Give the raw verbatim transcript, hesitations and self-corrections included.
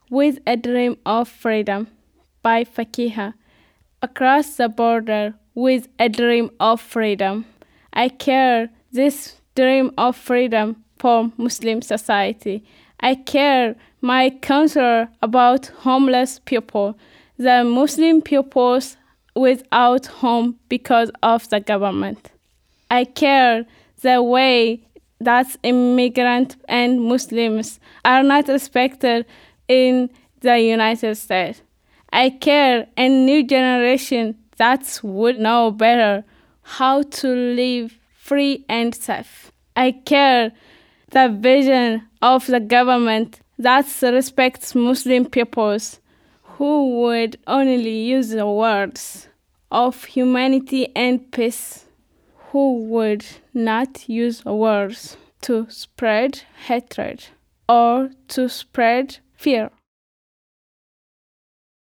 with a dream of freedom by Fakiha. Across the border with a dream of freedom. I care this dream of freedom for Muslim society. I care my counselor about homeless people, the Muslim peoples without home because of the government. I care the way that immigrants and Muslims are not respected in the United States. I care a new generation that would know better how to live free and safe. I care the vision of the government that respects Muslim peoples who would only use the words of humanity and peace, who would not use words to spread hatred or to spread fear.